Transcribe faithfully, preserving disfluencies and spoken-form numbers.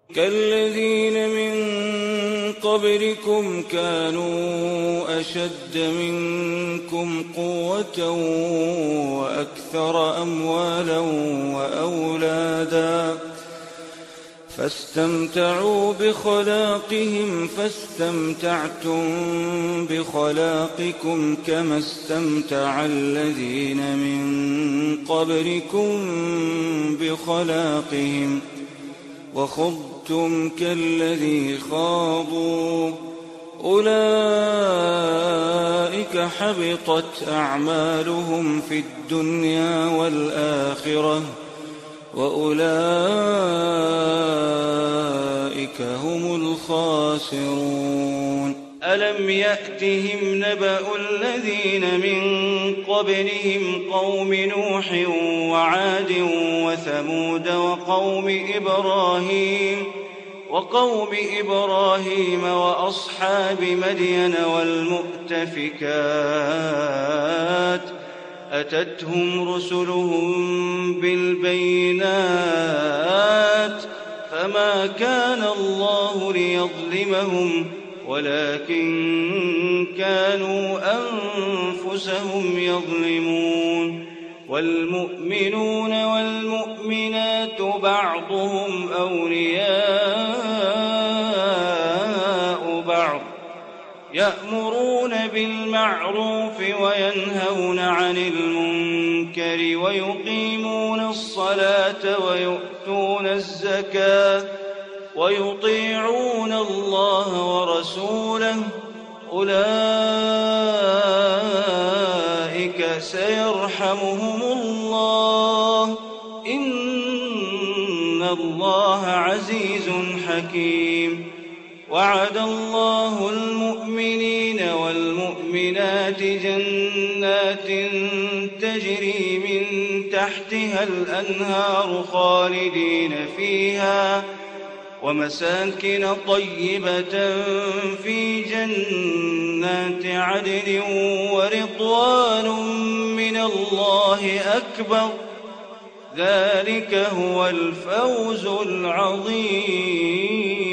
كالذين من قبلكم كانوا أشد منكم قوة وأكثر أموالا وأولادا فاستمتعوا بخلاقهم فاستمتعتم بخلاقكم كما استمتع الذين من قبلكم بخلاقهم وخضتم كالذي خاضوا أولئك حبطت أعمالهم في الدنيا والآخرة وأولئك هم الخاسرون. ألم يأتهم نبأ الذين من قبلهم قوم نوح وعاد وثمود وقوم إبراهيم وقوم إبراهيم وأصحاب مدين والمؤتفكات أتتهم رسلهم بالبينات فما كان الله ليظلمهم ولكن كانوا أنفسهم يظلمون. والمؤمنون والمؤمنات بعضهم أولياء بعض يأمرون بالمعروف وينهون عن المنكر ويقيمون الصلاة ويؤتون الزكاة ويطيعون الله ورسوله أولئك سيرحمهم الله إن الله عزيز حكيم. وعد الله المؤمنين والمؤمنات جنات تجري من تحتها الأنهار خالدين فيها ومساكن طيبة في جنات عدن ورضوان من الله أكبر ذلك هو الفوز العظيم.